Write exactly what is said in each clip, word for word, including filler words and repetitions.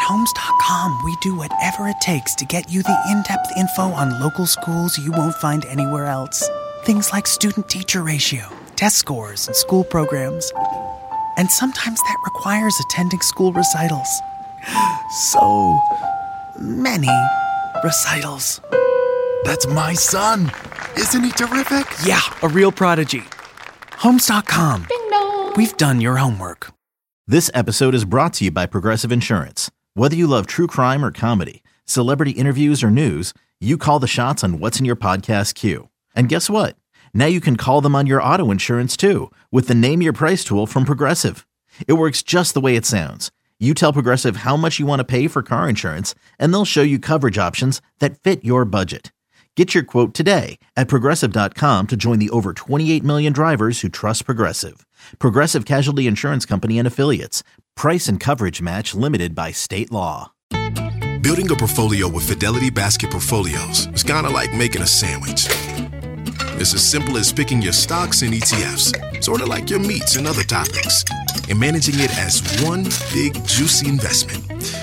Homes dot com, we do whatever it takes to get you the in-depth info on local schools you won't find anywhere else. Things like student-teacher ratio, test scores, and school programs. And sometimes that requires attending school recitals. So many recitals. That's my son. Isn't he terrific? Yeah, a real prodigy. Homes dot com. Ding dong. We've done your homework. This episode is brought to you by Progressive Insurance. Whether you love true crime or comedy, celebrity interviews or news, you call the shots on what's in your podcast queue. And guess what? Now you can call them on your auto insurance too with the Name Your Price tool from Progressive. It works just the way it sounds. You tell Progressive how much you want to pay for car insurance, and they'll show you coverage options that fit your budget. Get your quote today at Progressive dot com to join the over twenty-eight million drivers who trust Progressive. Progressive Casualty Insurance Company and Affiliates. Price and coverage match limited by state law. Building a portfolio with Fidelity Basket Portfolios is kind of like making a sandwich. It's as simple as picking your stocks and E T Fs, sort of like your meats and other toppings, and managing it as one big, juicy investment.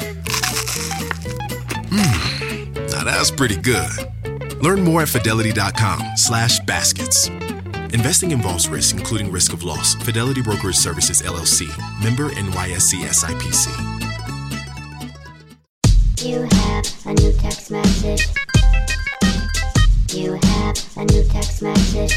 Mmm, now that's pretty good. Learn more at Fidelity dot com slash baskets. Investing involves risk, including risk of loss. Fidelity Brokerage Services, L L C. Member N Y S E S I P C. You have a new text message. You have a new text message.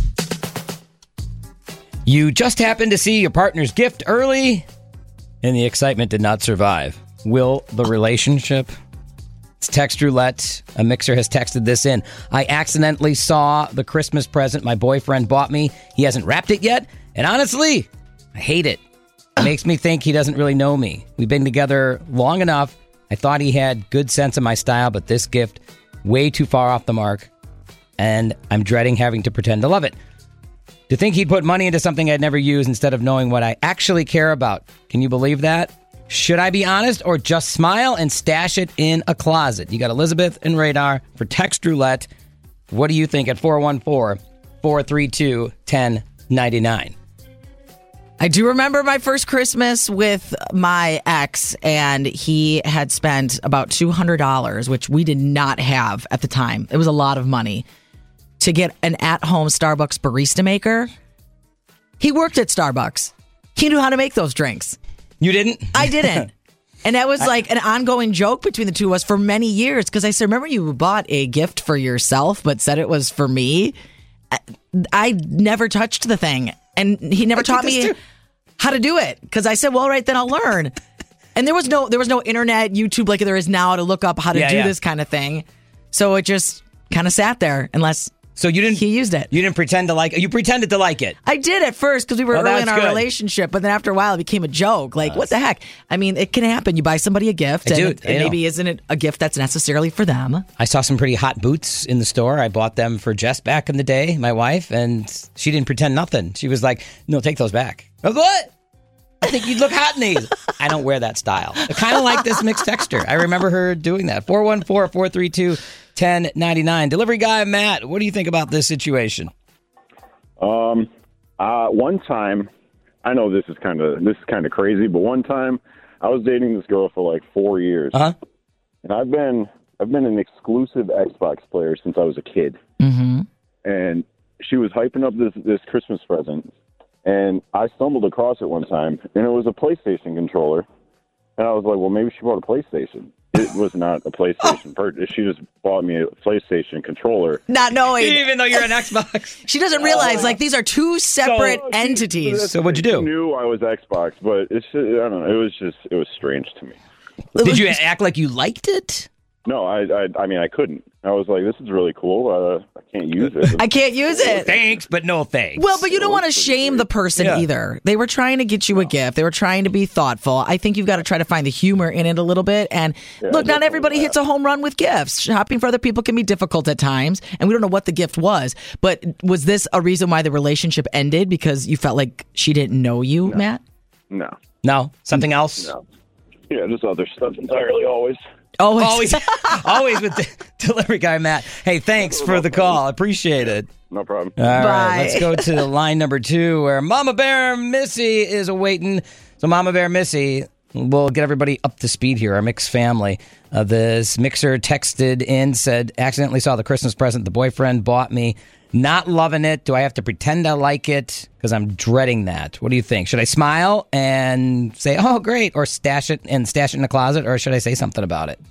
You just happened to see your partner's gift early, and the excitement did not survive. Will the relationship? It's text roulette. A mixer has texted this in. I accidentally saw the Christmas present my boyfriend bought me. He hasn't wrapped it yet, and honestly, I hate it. It makes me think he doesn't really know me. We've been together long enough. I thought he had good sense of my style, but this gift, way too far off the mark, and I'm dreading having to pretend to love it. To think he'd put money into something I'd never use instead of knowing what I actually care about. Can you believe that? Should I be honest or just smile and stash it in a closet? You got Elizabeth and Radar for text roulette. What do you think at four one four, four three two, one oh nine nine? I do remember my first Christmas with my ex, and he had spent about two hundred dollars, which we did not have at the time. It was a lot of money, to get an at-home Starbucks barista maker. He worked at Starbucks. He knew how to make those drinks. You didn't? I didn't. And that was like an ongoing joke between the two of us for many years, because I said, remember you bought a gift for yourself but said it was for me? I, I never touched the thing. And he never I taught me too. how to do it, because I said, well, all right, then I'll learn. And there was no there was no internet, YouTube like there is now to look up how to yeah, do yeah. this kind of thing. So it just kind of sat there unless So you didn't he used it. You didn't pretend to like it. You pretended to like it. I did at first because we were Oh, early in that's our good. relationship, but then after a while it became a joke. Like, what the heck? I mean, it can happen. You buy somebody a gift, I and, do. it, I and know. maybe isn't it a gift that's necessarily for them? I saw some pretty hot boots in the store. I bought them for Jess back in the day, my wife, and she didn't pretend nothing. She was like, no, take those back. I was, what? I think you'd look hot in these. I don't wear that style. Kind of like this mixed texture. I remember her doing that. four one four, four three two, one oh nine nine. Delivery guy Matt, what do you think about this situation? Um, uh, one time, I know this is kind of this is kind of crazy, but one time I was dating this girl for like four years, Uh-huh. and I've been I've been an exclusive Xbox player since I was a kid, Mm-hmm. and she was hyping up this this Christmas present, and I stumbled across it one time, and it was a PlayStation controller, and I was like, well, maybe she bought a PlayStation. It was not a PlayStation purchase. She just bought me a PlayStation controller. Not knowing. Even though you're an Xbox. She doesn't realize, like, these are two separate So- entities. So what'd you do? She knew I was Xbox, but it's just, I don't know. It was just it was strange to me. Did you act like you liked it? No, I I, I mean I couldn't. I was like, this is really cool. Uh, I can't use it. I can't use it. Thanks, but no thanks. Well, but you don't want to shame the person Yeah. either. They were trying to get you a gift. They were trying to be thoughtful. I think you've got to try to find the humor in it a little bit. And Yeah, look, not definitely everybody that. hits a home run with gifts. Shopping for other people can be difficult at times, and we don't know what the gift was. But was this a reason why the relationship ended? Because you felt like she didn't know you, Matt? No, No? Something else? no. Yeah, just other stuff entirely. Always. Oh, it's- Always, always with the delivery guy, Matt. Hey, thanks for the call. I appreciate it. No problem. All right, Bye. let's go to line number two, where Mama Bear Missy is awaiting. So, Mama Bear Missy, we'll get everybody up to speed here, our mixed family. Uh, this mixer texted in, said, accidentally saw the Christmas present the boyfriend bought me. Not loving it. Do I have to pretend I like it? Because I'm dreading that. What do you think? Should I smile and say, oh, great, or stash it and stash it in the closet, or should I say something about it?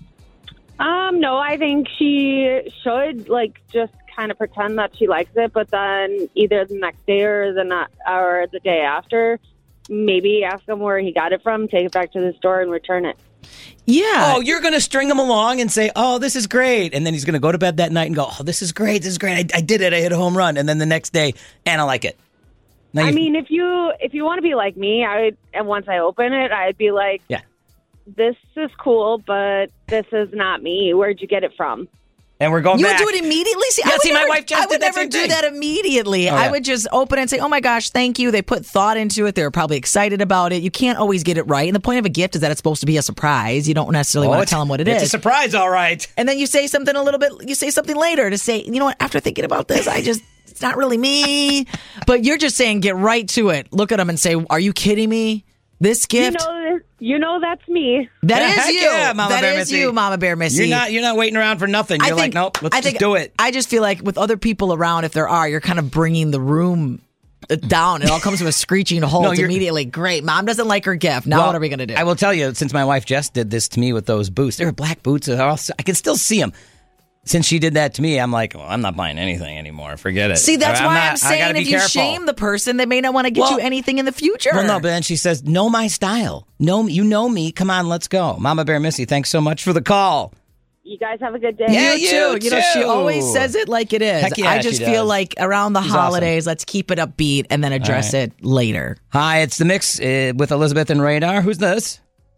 Um, no, I think she should, like, just kind of pretend that she likes it, but then either the next day or the not, or the day after, maybe ask him where he got it from, take it back to the store, and return it. Yeah. Oh, you're going to string him along and say, oh, this is great. And then he's going to go to bed that night and go, oh, this is great. This is great. I, I did it. I hit a home run. And then the next day, and I like it. Now I mean, if you if you want to be like me, I would, and once I open it, I'd be like, yeah, this is cool, but this is not me. Where'd you get it from? And we're going you back. You would do it immediately? See, yeah, I would see, never, my wife just I would did that never same do thing. that immediately. Oh, I yeah. would just open it and say, oh my gosh, thank you. They put thought into it. They were probably excited about it. You can't always get it right. And the point of a gift is that it's supposed to be a surprise. You don't necessarily Oh, want to it's- tell them what it it's is. a surprise, all right. And then you say something a little bit, you say something later to say, you know what, after thinking about this, I just, it's not really me. But you're just saying, get right to it. Look at them and say, are you kidding me? This gift? You know, you know that's me. That Yeah, is heck you. yeah, Mama that Bear is Missy. you, Mama Bear Missy. You're not, you're not waiting around for nothing. You're I like, think, nope, let's I just think, do it. I just feel like with other people around, if there are, you're kind of bringing the room down. It all comes to a screeching halt No, you're- immediately. Great. Mom doesn't like her gift. Now Well, what are we going to do? I will tell you, since my wife Jess did this to me with those boots, they were black boots. I also- I can still see them. Since she did that to me, I'm like, well, I'm not buying anything anymore. Forget it. See, that's I'm why not- I'm I saying gotta if be you careful. shame the person, they may not want to get Well- you anything in the future. Well, no, but then she says, know my style. Know, you know me. Come on, let's go. Mama Bear Missy, thanks so much for the call. You guys have a good day. Yeah, you, you too. You know, she too. always says it like it is. Heck yeah, I just she feel does. like around the She's holidays, let's keep it upbeat and then address All it later. Hi, it's The Mix uh, with Elizabeth and Radar. Who's this?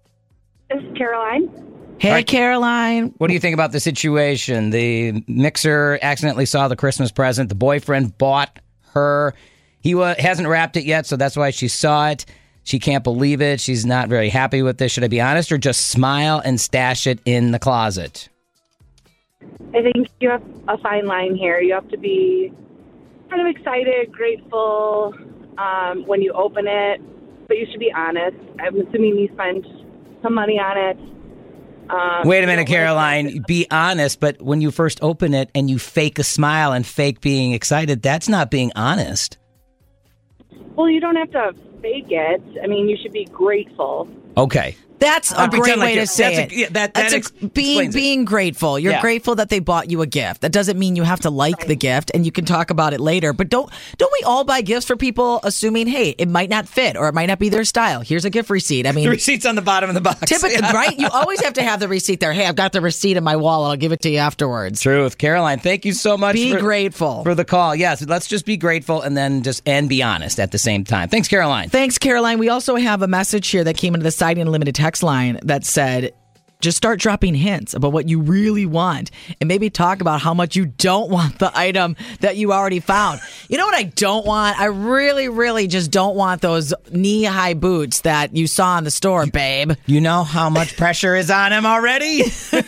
This is Caroline. Hey, All right. Caroline. What do you think about the situation? The mixer accidentally saw the Christmas present. The boyfriend bought her. He wa- hasn't wrapped it yet, so that's why she saw it. She can't believe it. She's not very happy with this. Should I be honest or just smile and stash it in the closet? I think you have a fine line here. You have to be kind of excited, grateful um, when you open it, but you should be honest. I'm assuming you spent some money on it. Um, Wait a you minute, don't wanna- Caroline. Be honest, but when you first open it and you fake a smile and fake being excited, that's not being honest. Well, you don't have to fake it. I mean, you should be grateful. Okay. That's a I'll great pretend like way it- to say that's it. a- yeah, that- That's that a- ex- being explains it. being grateful. You're Yeah. grateful that they bought you a gift. That doesn't mean you have to like the gift, and you can talk about it later. But don't don't we all buy gifts for people assuming, hey, it might not fit or it might not be their style? Here's a gift receipt. I mean, The receipt's on the bottom of the box. typically, right? You always have to have the receipt there. Hey, I've got the receipt in my wallet. I'll give it to you afterwards. Truth. Caroline, thank you so much Be for, grateful. for the call. Yes, let's just be grateful and then just and be honest at the same time. Thanks, Caroline. Thanks, Caroline. We also have a message here that came into the Siding Unlimited text line that said, just start dropping hints about what you really want and maybe talk about how much you don't want the item that you already found. You know what I don't want? I really, really just don't want those knee-high boots that you saw in the store, babe. You know how much pressure is on him already?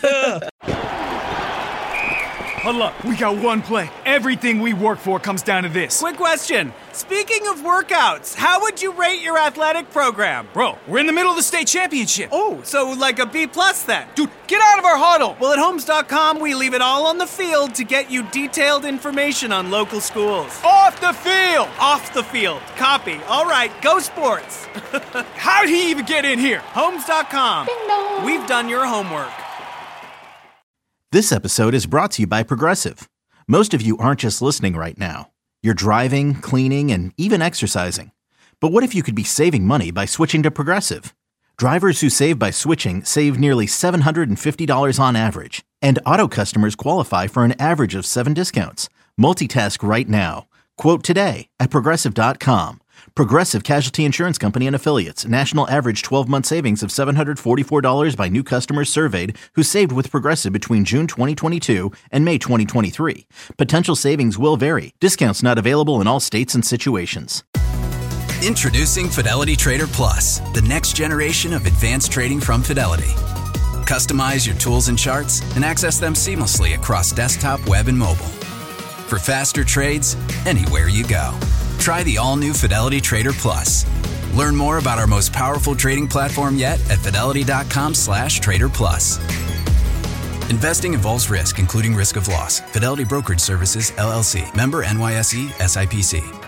Hold up, we got one play. Everything we work for comes down to this. Quick question. Speaking of workouts, how would you rate your athletic program? Bro, we're in the middle of the state championship. Oh, so like a B plus then? Dude, get out of our huddle! Well, at Homes dot com, we leave it all on the field to get you detailed information on local schools. Off the field! Off the field. Copy. All right, go sports. How'd he even get in here? Homes dot com. We've done your homework. This episode is brought to you by Progressive. Most of you aren't just listening right now. You're driving, cleaning, and even exercising. But what if you could be saving money by switching to Progressive? Drivers who save by switching save nearly seven hundred fifty dollars on average. And auto customers qualify for an average of seven discounts. Multitask right now. Quote today at Progressive dot com. Progressive Casualty Insurance Company and Affiliates. National average twelve-month savings of seven hundred forty-four dollars by new customers surveyed who saved with Progressive between June twenty twenty-two and May twenty twenty-three. Potential savings will vary. Discounts not available in all states and situations. Introducing Fidelity Trader Plus, the next generation of advanced trading from Fidelity. Customize your tools and charts and access them seamlessly across desktop, web, and mobile. For faster trades, anywhere you go. Try the all-new Fidelity Trader Plus. Learn more about our most powerful trading platform yet at fidelity.com slash trader plus. Investing involves risk, including risk of loss. Fidelity Brokerage Services, L L C. Member N Y S E, S I P C.